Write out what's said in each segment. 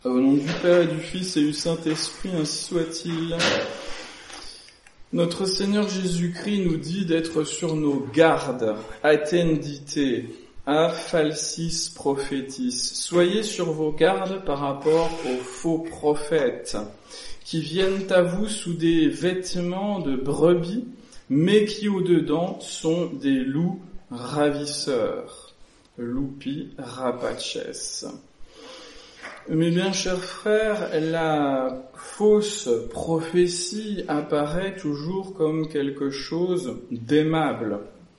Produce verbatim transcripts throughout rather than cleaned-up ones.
Au nom du Père et du Fils et du Saint-Esprit, ainsi soit-il. Notre Seigneur Jésus-Christ nous dit d'être sur nos gardes, attendite, a falsis prophétis. Soyez sur vos gardes par rapport aux faux prophètes, qui viennent à vous sous des vêtements de brebis, mais qui au-dedans sont des loups ravisseurs. Lupi rapaces. Mes bien chers frères, la fausse prophétie apparaît toujours comme quelque chose d'aimable,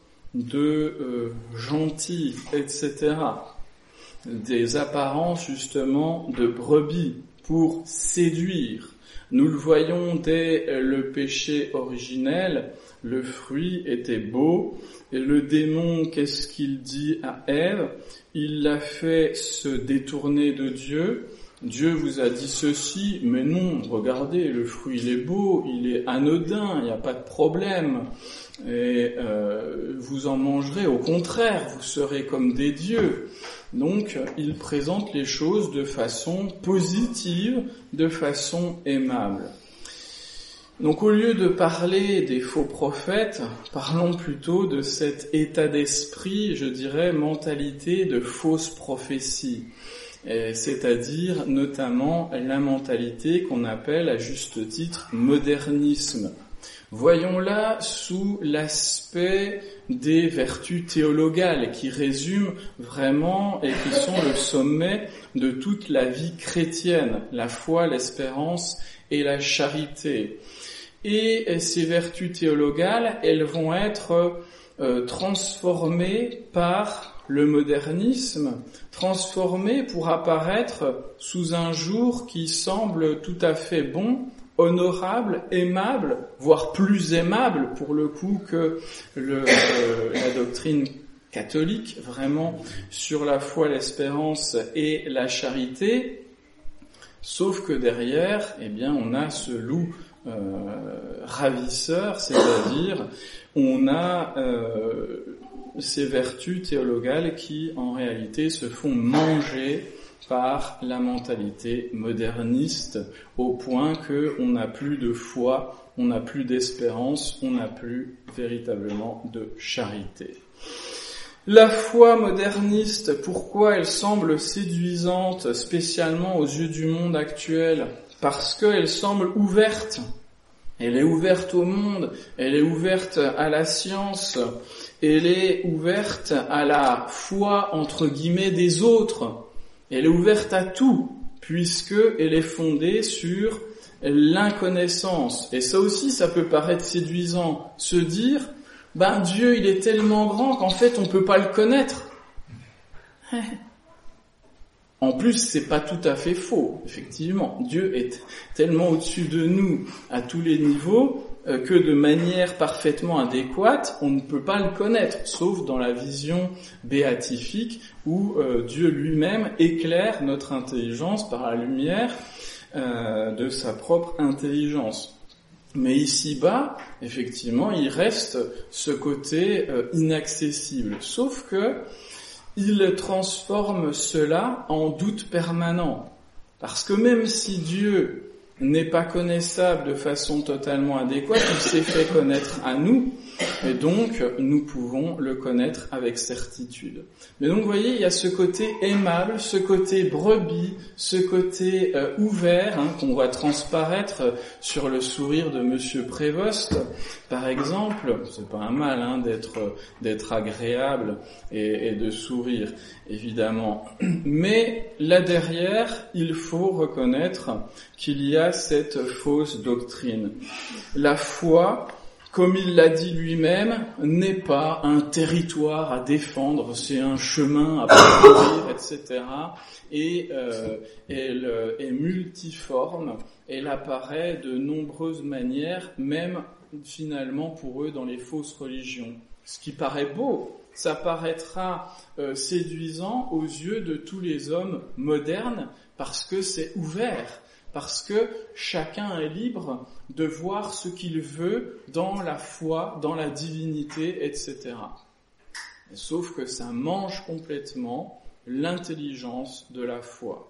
de euh, gentil, et cetera. Des apparences justement de brebis pour séduire. Nous le voyons dès le péché originel, le fruit était beau, et le démon, qu'est-ce qu'il dit à Ève ? Il l'a fait se détourner de Dieu. Dieu vous a dit ceci, mais non, regardez, le fruit il est beau, il est anodin, il n'y a pas de problème. Et euh, vous en mangerez, au contraire, vous serez comme des dieux. Donc, il présente les choses de façon positive, de façon aimable. Donc, au lieu de parler des faux prophètes, parlons plutôt de cet état d'esprit, je dirais, mentalité de fausse prophétie. Et c'est-à-dire, notamment, la mentalité qu'on appelle, à juste titre, modernisme. Voyons-la sous l'aspect des vertus théologales qui résument vraiment et qui sont le sommet de toute la vie chrétienne, la foi, l'espérance et la charité. Et ces vertus théologales, elles vont être euh, transformées par le modernisme, transformées pour apparaître sous un jour qui semble tout à fait bon, honorable, aimable, voire plus aimable pour le coup que le, euh, la doctrine catholique, vraiment sur la foi, l'espérance et la charité. Sauf que derrière, eh bien, on a ce loup euh, ravisseur, c'est-à-dire on a euh, ces vertus théologales qui, en réalité, se font manger par la mentalité moderniste, au point que on n'a plus de foi, on n'a plus d'espérance, on n'a plus véritablement de charité. La foi moderniste, pourquoi elle semble séduisante, spécialement aux yeux du monde actuel ? Parce qu'elle semble ouverte. Elle est ouverte au monde, elle est ouverte à la science, elle est ouverte à la foi, entre guillemets, des autres. Elle est ouverte à tout, puisque elle est fondée sur l'inconnaissance. Et ça aussi, ça peut paraître séduisant, se dire, ben Dieu, il est tellement grand qu'en fait, on peut pas le connaître. En plus, c'est pas tout à fait faux, effectivement. Dieu est tellement au-dessus de nous à tous les niveaux euh, que de manière parfaitement adéquate, on ne peut pas le connaître, sauf dans la vision béatifique où euh, Dieu lui-même éclaire notre intelligence par la lumière euh, de sa propre intelligence. Mais ici-bas, effectivement, il reste ce côté euh, inaccessible, sauf que il transforme cela en doute permanent. Parce que même si Dieu n'est pas connaissable de façon totalement adéquate, il s'est fait connaître à nous, et donc nous pouvons le connaître avec certitude. Mais donc vous voyez, il y a ce côté aimable, ce côté brebis, ce côté euh, ouvert, hein, qu'on voit transparaître sur le sourire de Monsieur Prévost, par exemple. C'est pas un mal hein, d'être d'être agréable et, et de sourire, évidemment. Mais là derrière, il faut reconnaître qu'il y a cette fausse doctrine. La foi, comme il l'a dit lui-même, n'est pas un territoire à défendre, c'est un chemin à parcourir, et cetera. Et euh, elle est multiforme, elle apparaît de nombreuses manières, même finalement pour eux dans les fausses religions. Ce qui paraît beau, ça paraîtra euh, séduisant aux yeux de tous les hommes modernes parce que c'est ouvert. Parce que chacun est libre de voir ce qu'il veut dans la foi, dans la divinité, et cetera. Sauf que ça mange complètement l'intelligence de la foi.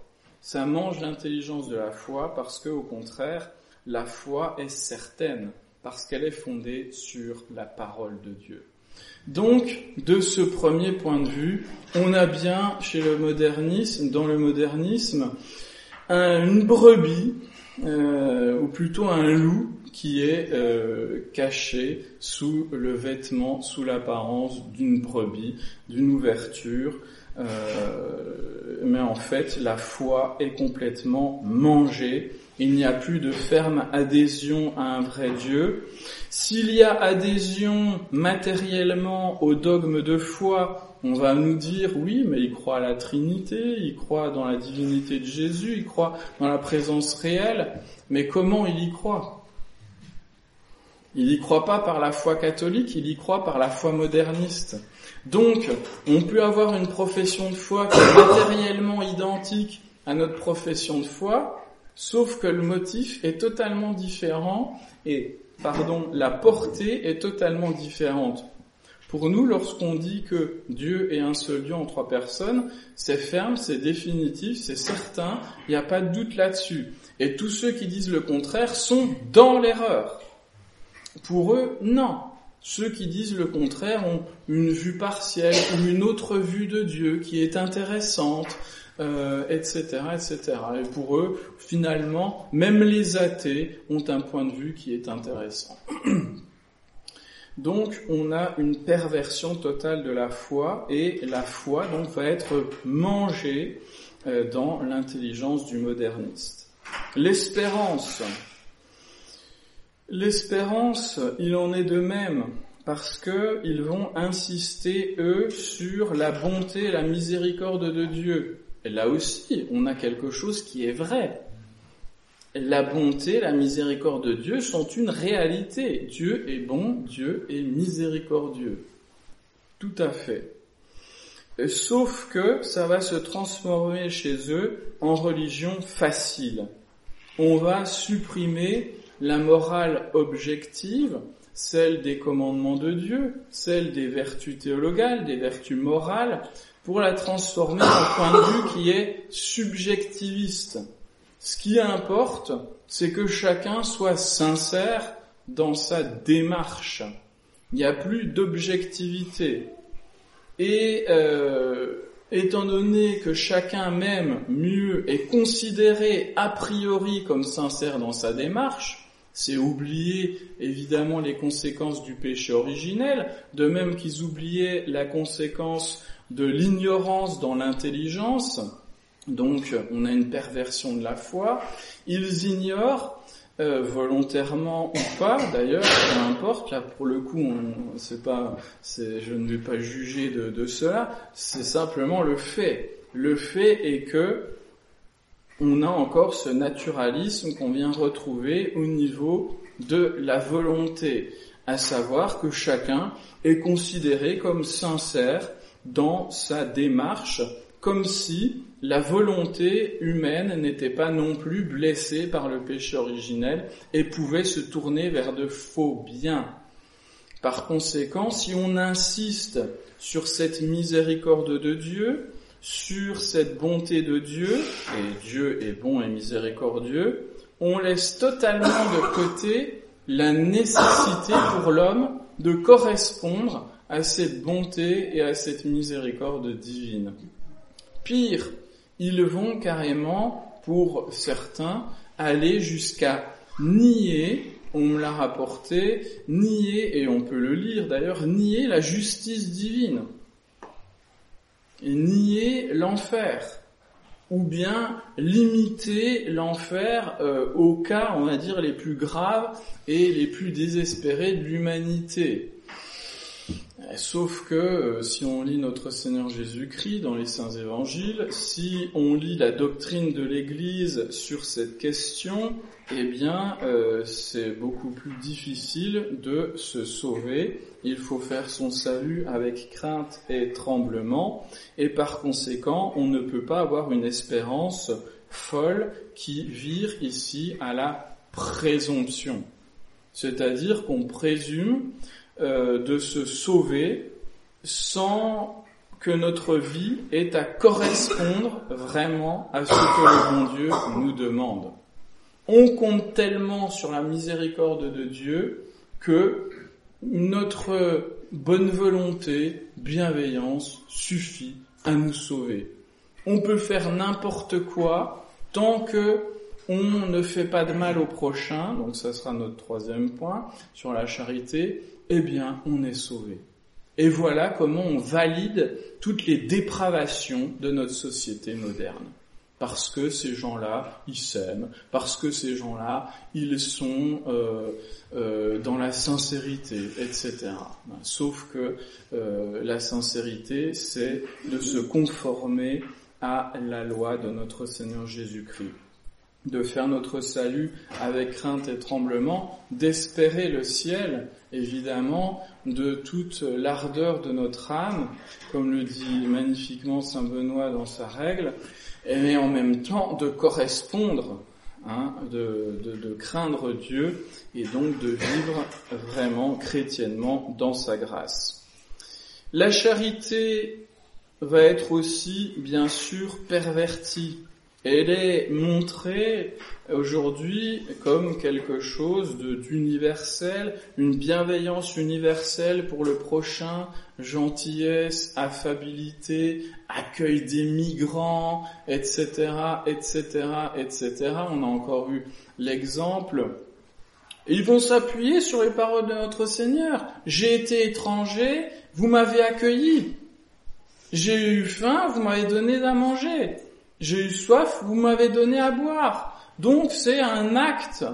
Ça mange l'intelligence de la foi parce que, au contraire, la foi est certaine, parce qu'elle est fondée sur la parole de Dieu. Donc, de ce premier point de vue, on a bien chez le modernisme, dans le modernisme, un, une brebis, euh, ou plutôt un loup qui est euh, caché sous le vêtement, sous l'apparence d'une brebis, d'une ouverture. Euh, mais en fait, la foi est complètement mangée. Il n'y a plus de ferme adhésion à un vrai Dieu. S'il y a adhésion matériellement au dogme de foi, on va nous dire, oui, mais il croit à la Trinité, il croit dans la divinité de Jésus, il croit dans la présence réelle. Mais comment il y croit ? Il y croit pas par la foi catholique, il y croit par la foi moderniste. Donc, on peut avoir une profession de foi qui est matériellement identique à notre profession de foi, sauf que le motif est totalement différent et, pardon, la portée est totalement différente. Pour nous, lorsqu'on dit que Dieu est un seul Dieu en trois personnes, c'est ferme, c'est définitif, c'est certain, il n'y a pas de doute là-dessus. Et tous ceux qui disent le contraire sont dans l'erreur. Pour eux, non. Ceux qui disent le contraire ont une vue partielle ou une autre vue de Dieu qui est intéressante, euh, et cetera, et cetera. Et pour eux, finalement, même les athées ont un point de vue qui est intéressant. Donc, on a une perversion totale de la foi, et la foi donc va être mangée euh, dans l'intelligence du moderniste. L'espérance. L'espérance, il en est de même, parce que ils vont insister, eux, sur la bonté et la miséricorde de Dieu. Et là aussi, on a quelque chose qui est vrai. La bonté, la miséricorde de Dieu sont une réalité. Dieu est bon, Dieu est miséricordieux. Tout à fait. Sauf que ça va se transformer chez eux en religion facile. On va supprimer la morale objective, celle des commandements de Dieu, celle des vertus théologales, des vertus morales, pour la transformer en point de vue qui est subjectiviste. Ce qui importe, c'est que chacun soit sincère dans sa démarche. Il n'y a plus d'objectivité. Et euh, étant donné que chacun m'aime mieux est considéré a priori comme sincère dans sa démarche, c'est oublier évidemment les conséquences du péché originel, de même qu'ils oubliaient la conséquence de l'ignorance dans l'intelligence. Donc on a une perversion de la foi. Ils ignorent, euh, volontairement ou pas d'ailleurs, peu importe, là pour le coup on, c'est pas, c'est, je ne vais pas juger de, de cela, c'est simplement le fait. Le fait est que on a encore ce naturalisme qu'on vient retrouver au niveau de la volonté, à savoir que chacun est considéré comme sincère dans sa démarche, comme si la volonté humaine n'était pas non plus blessée par le péché originel et pouvait se tourner vers de faux biens. Par conséquent, si on insiste sur cette miséricorde de Dieu, sur cette bonté de Dieu, et Dieu est bon et miséricordieux, on laisse totalement de côté la nécessité pour l'homme de correspondre à cette bonté et à cette miséricorde divine. Pire, ils vont carrément, pour certains, aller jusqu'à nier, on me l'a rapporté, nier, et on peut le lire d'ailleurs, nier la justice divine. Et nier l'enfer, ou bien limiter l'enfer euh, aux cas, on va dire, les plus graves et les plus désespérés de l'humanité. Sauf que euh, si on lit notre Seigneur Jésus-Christ dans les Saints Évangiles, si on lit la doctrine de l'Église sur cette question, eh bien euh, c'est beaucoup plus difficile de se sauver. Il faut faire son salut avec crainte et tremblement, et par conséquent, on ne peut pas avoir une espérance folle qui vire ici à la présomption. C'est-à-dire qu'on présume euh, de se sauver sans que notre vie est à correspondre vraiment à ce que le bon Dieu nous demande. On compte tellement sur la miséricorde de Dieu que notre bonne volonté, bienveillance suffit à nous sauver. On peut faire n'importe quoi tant que on ne fait pas de mal au prochain, donc ça sera notre troisième point sur la charité, eh bien on est sauvé. Et voilà comment on valide toutes les dépravations de notre société moderne. Parce que ces gens-là, ils s'aiment, parce que ces gens-là, ils sont euh, euh, dans la sincérité, et cetera. Sauf que euh, la sincérité, c'est de se conformer à la loi de notre Seigneur Jésus-Christ, de faire notre salut avec crainte et tremblement, d'espérer le ciel, évidemment, de toute l'ardeur de notre âme, comme le dit magnifiquement saint Benoît dans sa règle, mais en même temps de correspondre, hein, de, de, de craindre Dieu et donc de vivre vraiment chrétiennement dans sa grâce. La charité va être aussi, bien sûr, pervertie. Elle est montrée aujourd'hui comme quelque chose de, d'universel, une bienveillance universelle pour le prochain, gentillesse, affabilité, accueil des migrants, et cetera, et cetera, et cetera. On a encore eu l'exemple. Ils vont s'appuyer sur les paroles de notre Seigneur. J'ai été étranger, vous m'avez accueilli. J'ai eu faim, vous m'avez donné à manger. J'ai eu soif, vous m'avez donné à boire. Donc c'est un acte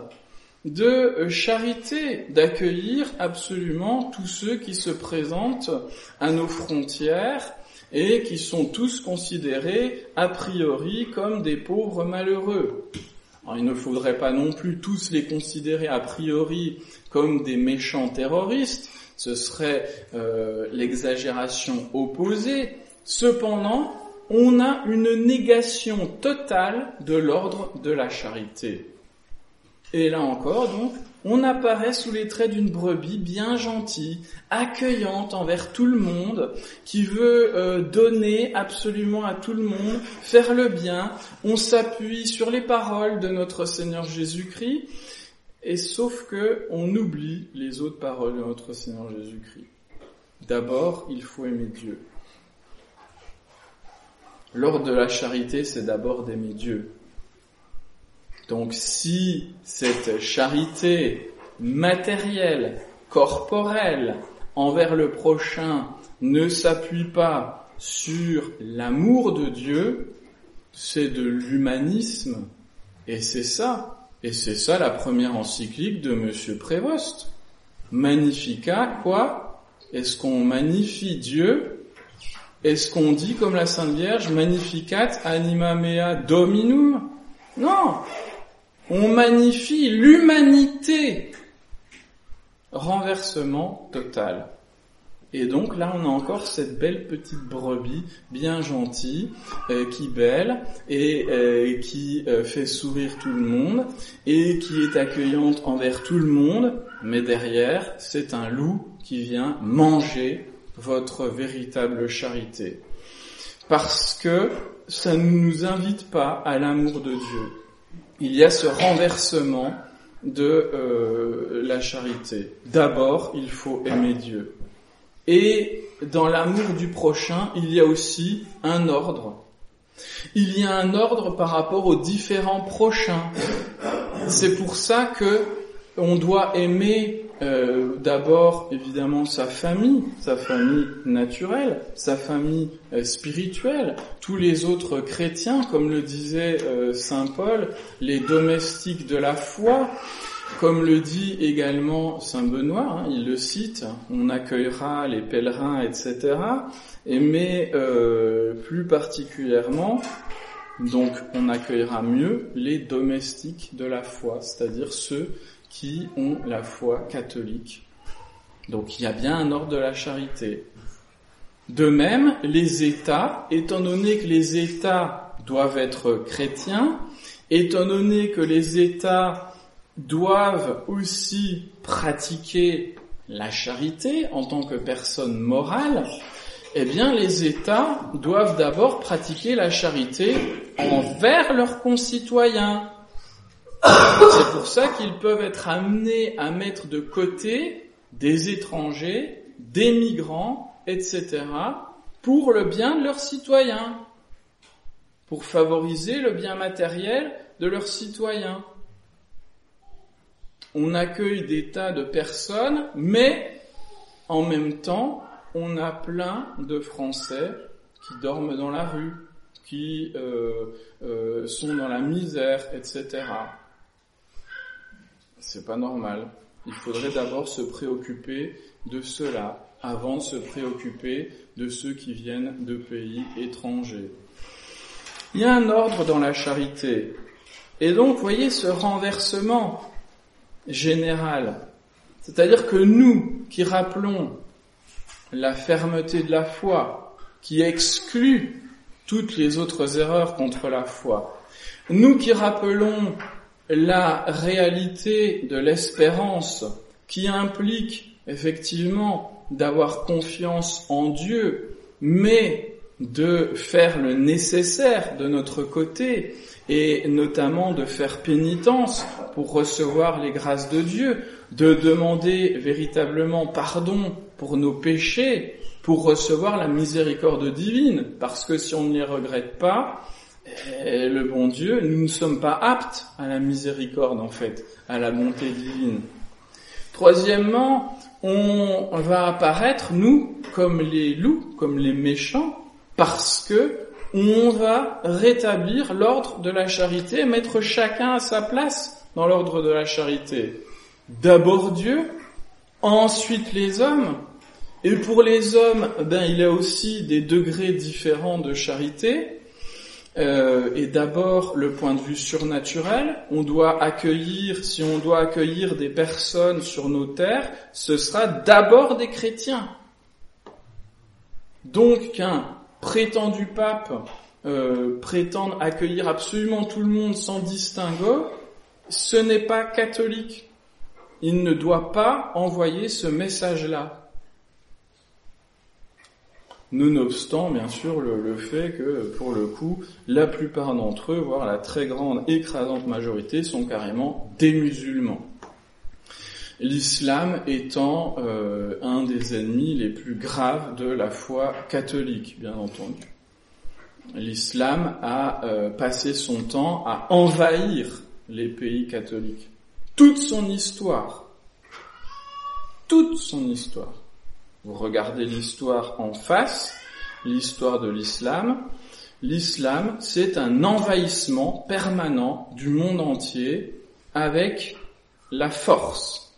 de charité d'accueillir absolument tous ceux qui se présentent à nos frontières et qui sont tous considérés a priori comme des pauvres malheureux. Alors, il ne faudrait pas non plus tous les considérer a priori comme des méchants terroristes, ce serait euh, l'exagération opposée. Cependant, on a une négation totale de l'ordre de la charité. Et là encore, donc, on apparaît sous les traits d'une brebis bien gentille, accueillante envers tout le monde, qui veut euh, donner absolument à tout le monde, faire le bien. On s'appuie sur les paroles de notre Seigneur Jésus-Christ, et sauf que on oublie les autres paroles de notre Seigneur Jésus-Christ. D'abord, il faut aimer Dieu. L'ordre de la charité, c'est d'abord d'aimer Dieu. Donc si cette charité matérielle, corporelle, envers le prochain ne s'appuie pas sur l'amour de Dieu, c'est de l'humanisme. Et c'est ça. Et c'est ça la première encyclique de Monsieur Prévost. Magnificat, quoi? Est-ce qu'on magnifie Dieu? Est-ce qu'on dit comme la Sainte Vierge, Magnificat anima mea dominum? Non! On magnifie l'humanité. Renversement total. Et donc là, on a encore cette belle petite brebis, bien gentille, euh, qui bêle et euh, qui euh, fait sourire tout le monde et qui est accueillante envers tout le monde. Mais derrière, c'est un loup qui vient manger votre véritable charité. Parce que ça ne nous invite pas à l'amour de Dieu. Il y a ce renversement de euh, la charité. D'abord, il faut aimer Dieu. Et dans l'amour du prochain, il y a aussi un ordre. Il y a un ordre par rapport aux différents prochains. C'est pour ça que on doit aimer Euh, d'abord, évidemment, sa famille, sa famille naturelle, sa famille euh, spirituelle, tous les autres chrétiens, comme le disait euh, saint Paul, les domestiques de la foi, comme le dit également saint Benoît, hein, il le cite, on accueillera les pèlerins, et cetera. Et mais euh, plus particulièrement, donc on accueillera mieux les domestiques de la foi, c'est-à-dire ceux qui ont la foi catholique. Donc il y a bien un ordre de la charité. De même, les États, étant donné que les États doivent être chrétiens, étant donné que les États doivent aussi pratiquer la charité en tant que personne morale, Eh bien, les États doivent d'abord pratiquer la charité envers leurs concitoyens. C'est pour ça qu'ils peuvent être amenés à mettre de côté des étrangers, des migrants, et cetera, pour le bien de leurs citoyens, pour favoriser le bien matériel de leurs citoyens. On accueille des tas de personnes, mais en même temps, on a plein de Français qui dorment dans la rue, qui euh, euh, sont dans la misère, et cetera. C'est pas normal. Il faudrait d'abord se préoccuper de cela avant de se préoccuper de ceux qui viennent de pays étrangers. Il y a un ordre dans la charité. Et donc, vous voyez ce renversement général. C'est-à-dire que nous, qui rappelons la fermeté de la foi, qui exclut toutes les autres erreurs contre la foi, nous qui rappelons la réalité de l'espérance, qui implique effectivement d'avoir confiance en Dieu, mais de faire le nécessaire de notre côté, et notamment de faire pénitence pour recevoir les grâces de Dieu, de demander véritablement pardon pour nos péchés, pour recevoir la miséricorde divine, parce que si on ne les regrette pas, eh, le bon Dieu, nous ne sommes pas aptes à la miséricorde en fait, à la bonté divine. Troisièmement, on va apparaître, nous, comme les loups, comme les méchants, parce que on va rétablir l'ordre de la charité, mettre chacun à sa place dans l'ordre de la charité. D'abord Dieu, ensuite les hommes, et pour les hommes, ben il y a aussi des degrés différents de charité. Euh, et d'abord le point de vue surnaturel, on doit accueillir, si on doit accueillir des personnes sur nos terres, ce sera d'abord des chrétiens. Donc qu'un prétendu pape euh, prétende accueillir absolument tout le monde sans distinguo, ce n'est pas catholique. Il ne doit pas envoyer ce message-là. Nonobstant, bien sûr, le, le fait que, pour le coup, la plupart d'entre eux, voire la très grande, écrasante majorité, sont carrément des musulmans. L'islam étant euh, un des ennemis les plus graves de la foi catholique, bien entendu. L'islam a euh, passé son temps à envahir les pays catholiques. Toute son histoire. Toute son histoire. Vous regardez l'histoire en face, l'histoire de l'islam. L'islam, c'est un envahissement permanent du monde entier avec la force.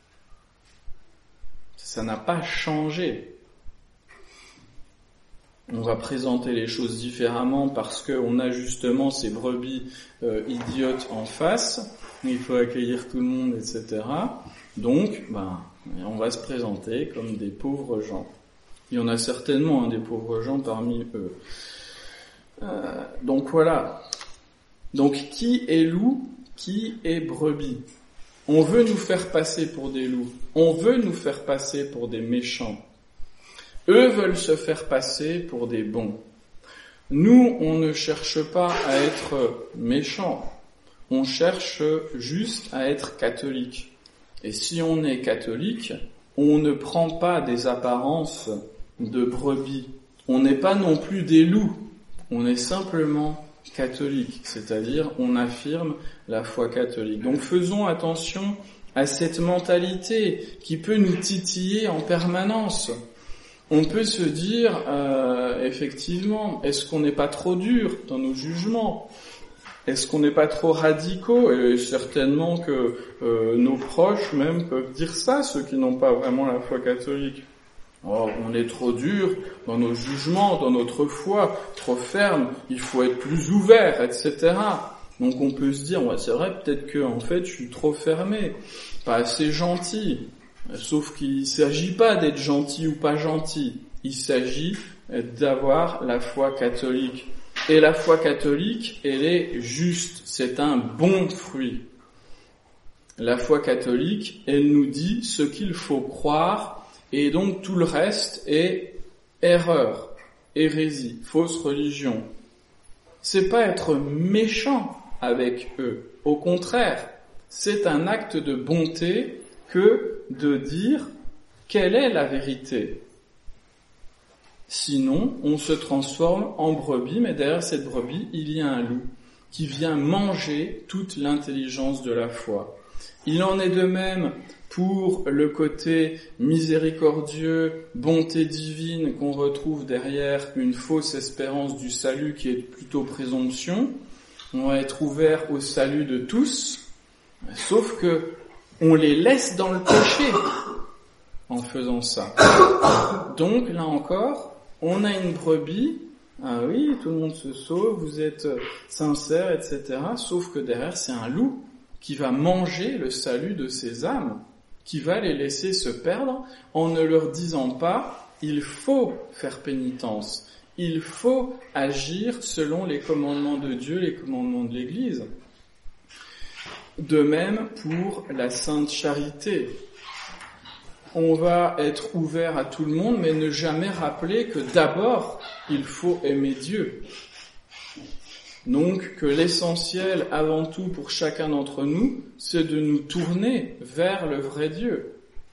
Ça n'a pas changé. On va présenter les choses différemment parce qu'on a justement ces brebis euh, idiotes en face. Il faut accueillir tout le monde, et cetera. Donc, ben, on va se présenter comme des pauvres gens. Il y en a certainement hein, des pauvres gens parmi eux. Euh, donc voilà. Donc qui est loup, qui est brebis? On veut nous faire passer pour des loups. On veut nous faire passer pour des méchants. Eux veulent se faire passer pour des bons. Nous, on ne cherche pas à être méchants. On cherche juste à être catholique. Et si on est catholique, on ne prend pas des apparences de brebis. On n'est pas non plus des loups. On est simplement catholique, c'est-à-dire on affirme la foi catholique. Donc faisons attention à cette mentalité qui peut nous titiller en permanence. On peut se dire, euh, effectivement, est-ce qu'on n'est pas trop dur dans nos jugements ? Est-ce qu'on n'est pas trop radicaux ? Et certainement que euh, nos proches même peuvent dire ça, ceux qui n'ont pas vraiment la foi catholique. Oh, on est trop dur dans nos jugements, dans notre foi, trop ferme, il faut être plus ouvert, et cetera. Donc on peut se dire, ouais, c'est vrai, peut-être que en fait je suis trop fermé, pas assez gentil. Sauf qu'il ne s'agit pas d'être gentil ou pas gentil, il s'agit d'avoir la foi catholique. Et la foi catholique, elle est juste, c'est un bon fruit. La foi catholique, elle nous dit ce qu'il faut croire, et donc tout le reste est erreur, hérésie, fausse religion. C'est pas être méchant avec eux. Au contraire, c'est un acte de bonté que de dire quelle est la vérité. Sinon, on se transforme en brebis, mais derrière cette brebis, il y a un loup qui vient manger toute l'intelligence de la foi. Il en est de même pour le côté miséricordieux, bonté divine qu'on retrouve derrière une fausse espérance du salut qui est plutôt présomption. On va être ouvert au salut de tous, sauf que on les laisse dans le péché en faisant ça. Donc là encore, on a une brebis, ah oui, tout le monde se sauve, vous êtes sincères, et cetera. Sauf que derrière, c'est un loup qui va manger le salut de ces âmes, qui va les laisser se perdre en ne leur disant pas « il faut faire pénitence ». Il faut agir selon les commandements de Dieu, les commandements de l'Église. De même pour la sainte charité. On va être ouvert à tout le monde, mais ne jamais rappeler que d'abord, il faut aimer Dieu. Donc que l'essentiel avant tout pour chacun d'entre nous, c'est de nous tourner vers le vrai Dieu.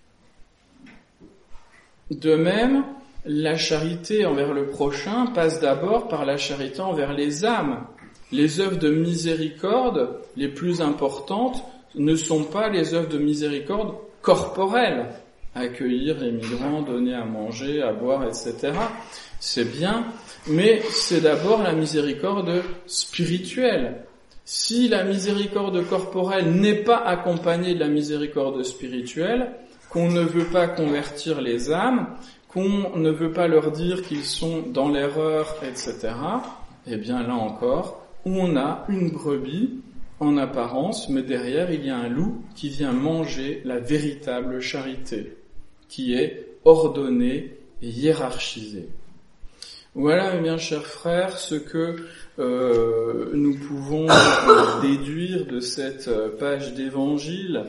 De même, la charité envers le prochain passe d'abord par la charité envers les âmes. Les œuvres de miséricorde les plus importantes ne sont pas les œuvres de miséricorde corporelles. Accueillir les migrants, donner à manger, à boire, et cetera. C'est bien, mais c'est d'abord la miséricorde spirituelle. Si la miséricorde corporelle n'est pas accompagnée de la miséricorde spirituelle, qu'on ne veut pas convertir les âmes, qu'on ne veut pas leur dire qu'ils sont dans l'erreur, et cetera, eh bien là encore, on a une brebis en apparence, mais derrière il y a un loup qui vient manger la véritable charité, qui est ordonnée et hiérarchisée. Voilà, mes bien chers frères, ce que euh, nous pouvons euh, déduire de cette page d'évangile.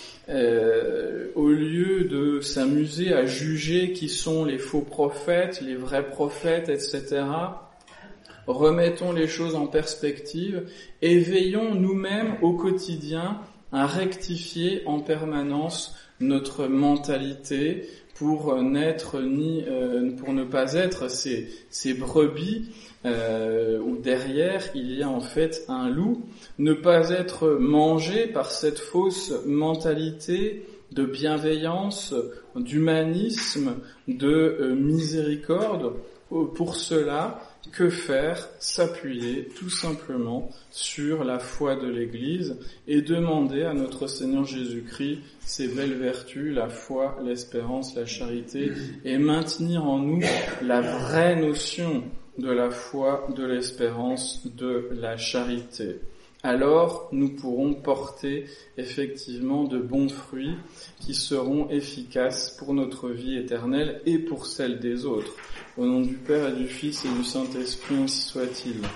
Euh, au lieu de s'amuser à juger qui sont les faux prophètes, les vrais prophètes, et cetera, remettons les choses en perspective et veillons nous-mêmes au quotidien à rectifier en permanence notre mentalité pour n'être ni, euh, pour ne pas être ces, ces brebis euh, où derrière il y a en fait un loup, ne pas être mangé par cette fausse mentalité de bienveillance, d'humanisme, de euh, miséricorde. Pour cela, que faire? S'appuyer tout simplement sur la foi de l'Église et demander à notre Seigneur Jésus-Christ ces belles vertus, la foi, l'espérance, la charité, et maintenir en nous la vraie notion de la foi, de l'espérance, de la charité. Alors nous pourrons porter effectivement de bons fruits qui seront efficaces pour notre vie éternelle et pour celle des autres. Au nom du Père et du Fils et du Saint-Esprit, ainsi soit-il.